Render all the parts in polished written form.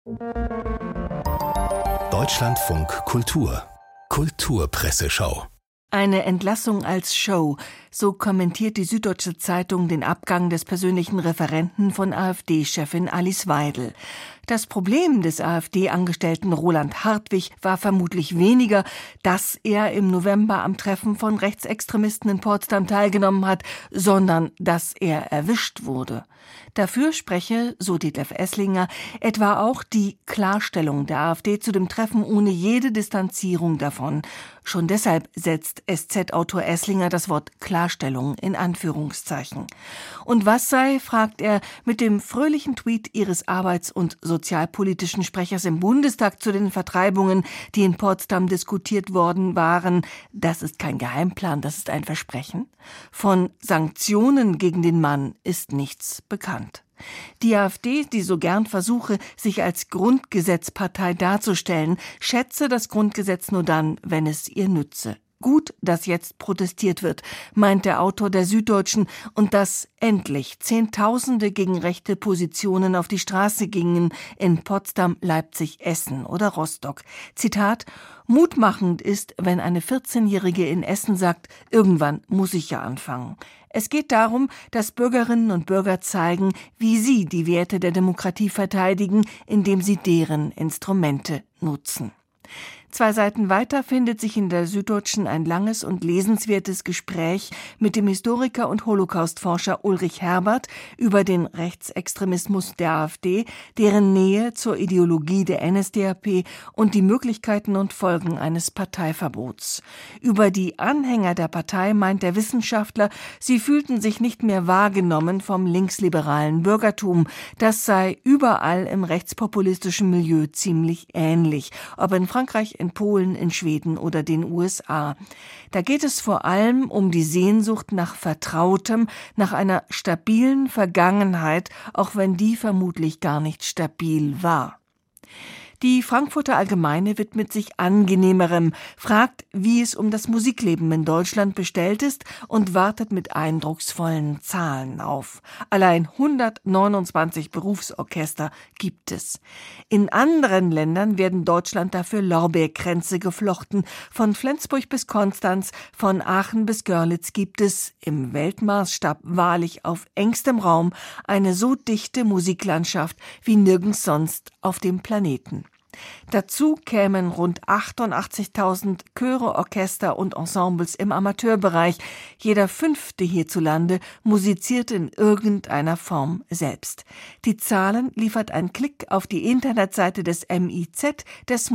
Deutschlandfunk Kultur Kulturpresseschau. Eine Entlassung als Show, so kommentiert die Süddeutsche Zeitung den Abgang des persönlichen Referenten von AfD-Chefin Alice Weidel. Das Problem des AfD-Angestellten Roland Hartwig war vermutlich weniger, dass er im November am Treffen von Rechtsextremisten in Potsdam teilgenommen hat, sondern dass er erwischt wurde. Dafür spreche, so Detlef Esslinger, etwa auch die Klarstellung der AfD zu dem Treffen ohne jede Distanzierung davon. Schon deshalb setzt SZ-Autor Esslinger das Wort Klarstellung in Anführungszeichen. Und was sei, fragt er, mit dem fröhlichen Tweet ihres arbeits- und sozialpolitischen Sprechers im Bundestag zu den Vertreibungen, die in Potsdam diskutiert worden waren. Das ist kein Geheimplan, das ist ein Versprechen. Von Sanktionen gegen den Mann ist nichts bekannt. Die AfD, die so gern versuche, sich als Grundgesetzpartei darzustellen, schätze das Grundgesetz nur dann, wenn es ihr nütze. Gut, dass jetzt protestiert wird, meint der Autor der Süddeutschen, und dass endlich Zehntausende gegen rechte Positionen auf die Straße gingen in Potsdam, Leipzig, Essen oder Rostock. Zitat: Mutmachend ist, wenn eine 14-Jährige in Essen sagt, irgendwann muss ich ja anfangen. Es geht darum, dass Bürgerinnen und Bürger zeigen, wie sie die Werte der Demokratie verteidigen, indem sie deren Instrumente nutzen. 2 Seiten weiter findet sich in der Süddeutschen ein langes und lesenswertes Gespräch mit dem Historiker und Holocaustforscher Ulrich Herbert über den Rechtsextremismus der AfD, deren Nähe zur Ideologie der NSDAP und die Möglichkeiten und Folgen eines Parteiverbots. Über die Anhänger der Partei meint der Wissenschaftler, sie fühlten sich nicht mehr wahrgenommen vom linksliberalen Bürgertum. Das sei überall im rechtspopulistischen Milieu ziemlich ähnlich, ob in Frankreich, in Polen, in Schweden oder den USA. Da geht es vor allem um die Sehnsucht nach Vertrautem, nach einer stabilen Vergangenheit, auch wenn die vermutlich gar nicht stabil war. Die Frankfurter Allgemeine widmet sich Angenehmerem, fragt, wie es um das Musikleben in Deutschland bestellt ist und wartet mit eindrucksvollen Zahlen auf. Allein 129 Berufsorchester gibt es. In anderen Ländern werden Deutschland dafür Lorbeerkränze geflochten. Von Flensburg bis Konstanz, von Aachen bis Görlitz gibt es im Weltmaßstab wahrlich auf engstem Raum eine so dichte Musiklandschaft wie nirgends sonst auf dem Planeten. Dazu kämen rund 88.000 Chöre, Orchester und Ensembles im Amateurbereich. Jeder 5. hierzulande musiziert in irgendeiner Form selbst. Die Zahlen liefert ein Klick auf die Internetseite des MIZ, des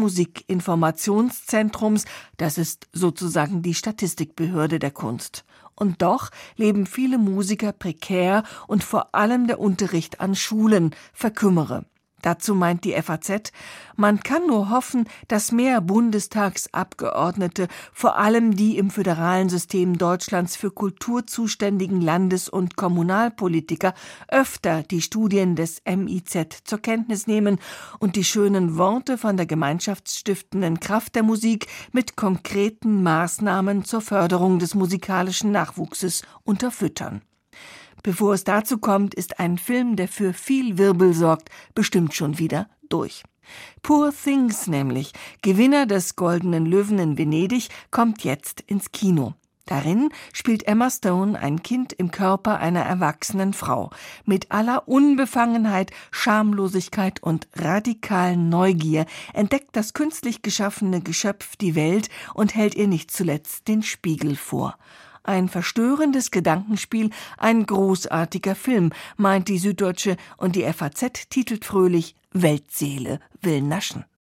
Musikinformationszentrums. Das ist sozusagen die Statistikbehörde der Kunst. Und doch leben viele Musiker prekär und vor allem der Unterricht an Schulen verkümmere. Dazu meint die FAZ, man kann nur hoffen, dass mehr Bundestagsabgeordnete, vor allem die im föderalen System Deutschlands für Kultur zuständigen Landes- und Kommunalpolitiker, öfter die Studien des MIZ zur Kenntnis nehmen und die schönen Worte von der gemeinschaftsstiftenden Kraft der Musik mit konkreten Maßnahmen zur Förderung des musikalischen Nachwuchses unterfüttern. Bevor es dazu kommt, ist ein Film, der für viel Wirbel sorgt, bestimmt schon wieder durch. Poor Things nämlich, Gewinner des Goldenen Löwen in Venedig, kommt jetzt ins Kino. Darin spielt Emma Stone ein Kind im Körper einer erwachsenen Frau. Mit aller Unbefangenheit, Schamlosigkeit und radikalen Neugier entdeckt das künstlich geschaffene Geschöpf die Welt und hält ihr nicht zuletzt den Spiegel vor. Ein verstörendes Gedankenspiel, ein großartiger Film, meint die Süddeutsche, und die FAZ titelt fröhlich: Weltseele will naschen.